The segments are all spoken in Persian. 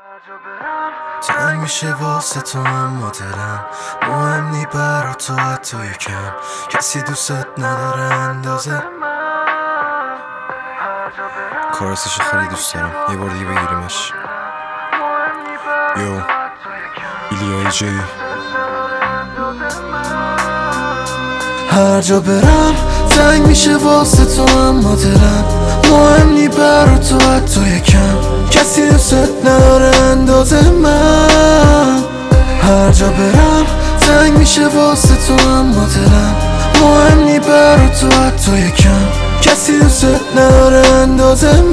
تنگ میشه واسه تو اما دلم مهم نی برا تو حتی یکم. کسی دوست نداره اندازه کارسشو خیلی دوست دارم، یه بار دیگه بگیریمش. یو ایلیا جی. هر جا برم تنگ میشه واسه تو اما دلم مهم نی برا تو حتی یکم. کسی دوست نداره اندازه من. هر جا برم تنگ میشه واسه تو اما دلم مهم نی برا تو حتی یکم. کسی دوست نداره اندازه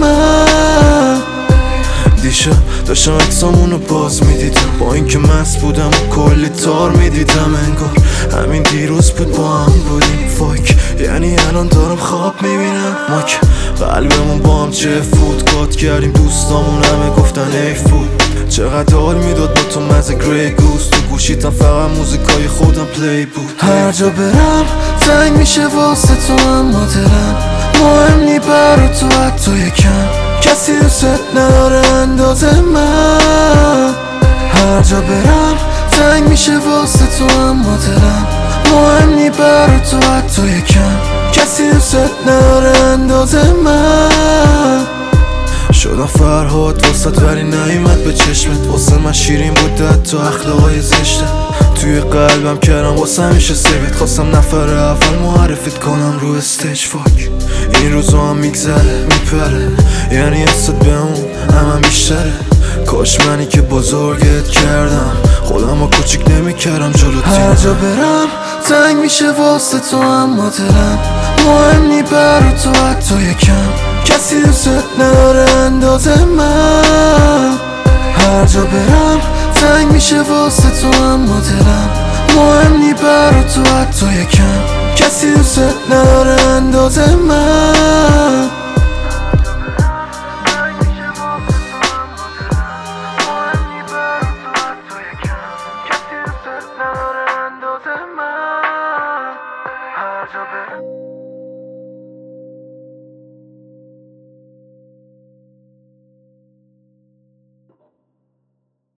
من. دیشب داشتم عکسامونو باز میدیدم، با اینکه مست بودم و کلی تار میدیدم، انگار همین دیروز بود با هم بودیم. فاک یعنی الان دارم خواب میبینم. ما که قلبمون با هم چه فوت کردیم، دوستامون همه گفتن ایف بود. چقدر حال میداد با تو مزه گری گوز، تو گوشیتم فقط موزیکای خودم پلی بود. هر جا برم تنگ میشه واسه تو اما دلم مهم نی برا تو حتی یکم. کسی دوست نداره اندازه من. هر جا برم تنگ میشه واسه تو اما دلم مهم نی برا تو حتی یکم. کسی دوست نداره اندازه من. شدم فرهاد واسط ولی نیومد به چشمت، واسه من شیرین بود حتی اخلاقای زشته. توی قلبم کردم واسه همیشه سیبت، خواستم نفر اول معرفت کنم رو استیج. فاک این روزا هم میگذره میپره، یعنی حست به اون هم بیشتره. کاش منی که بزرگت کردم خودم ها کوچیک نمیکردم جلو تیم. هر جا برم تنگ میشه واسه تو اما دلم مهم نی برا تو حتی یکم. کسی دوست نداره اندازه من. هر جا برم تنگ میشه واسه تو اما دلم مهم نی برا تو حتی یکم. کسی دوست نداره اندازه من. هر جا برم